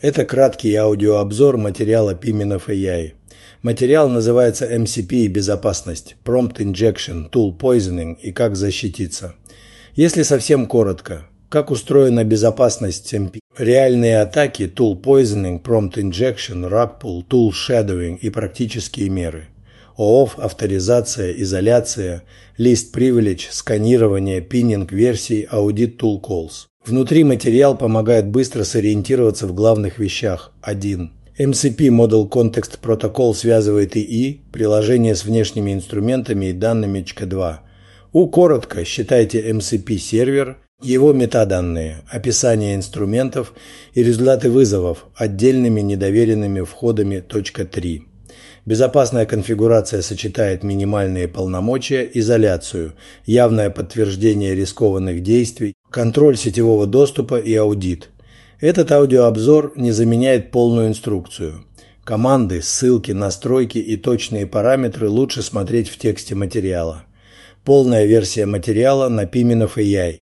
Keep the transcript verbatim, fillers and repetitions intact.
Это краткий аудиообзор материала Pimenov эй ай. Материал называется эм си пи и безопасность, Prompt Injection, Tool Poisoning и как защититься. Если совсем коротко, как устроена безопасность эм пи? Реальные атаки, Tool Poisoning, Prompt Injection, Rug Pull, Tool Shadowing и практические меры. ООФ, авторизация, изоляция, List Privilege, сканирование, пиннинг версий, Audit Tool Calls. Внутри материал помогает быстро сориентироваться в главных вещах. один. эм си пи Model Context Protocol связывает ИИ, приложение с внешними инструментами и данными эйч кей два. У коротко считайте эм си пи сервер, его метаданные, описание инструментов и результаты вызовов отдельными недоверенными входами. три. Безопасная конфигурация сочетает минимальные полномочия, изоляцию, явное подтверждение рискованных действий, контроль сетевого доступа и аудит. Этот аудиообзор не заменяет полную инструкцию. Команды, ссылки, настройки и точные параметры лучше смотреть в тексте материала. Полная версия материала на Pimenov эй ай.